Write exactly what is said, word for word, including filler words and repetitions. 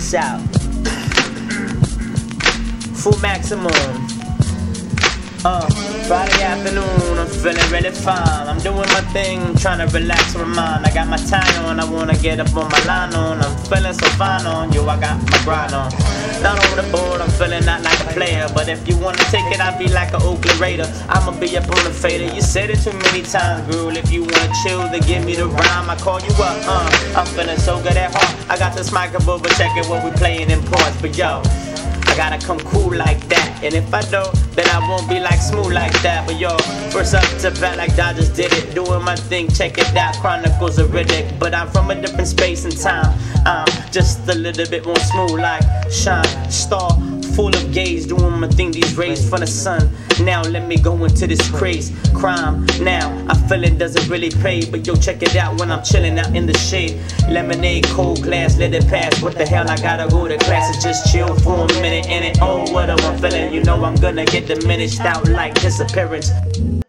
this out. Full maximum. Uh, Friday afternoon, I'm feeling really fine. I'm doing my thing, trying to relax my mind. I got my tie on, I wanna get up on my line on. I'm feeling so fine on, yo, I got my grind on. Not on the board, I'm feeling not like a player. But if you wanna take it, I'll be like an Oakland Raider. I'ma be up on the fader. You said it too many times, girl. If you wanna chill, then give me the rhyme. I call you up, uh, I'm feeling so good at heart. I got this microphone, but check it what we playing in parts. But yo, I gotta come cool like that. And if I don't, then I won't be like smooth like that. But yo, first up to bat like Dodgers did it. Doing my thing, check it out, Chronicles of Riddick. But I'm from a different space and time. I'm just a little bit more smooth like Shine Star, full of gaze. Doing my thing, these rays from the sun. Now let me go into this craze. Crime, now I feel it doesn't really pay. But yo, check it out when I'm chilling out in the shade. Lemonade, cold glass, let it pass. What the hell, I gotta go to class and just chill for a minute in it. Oh, what am I feeling? You know I'm gonna get diminished out like disappearance.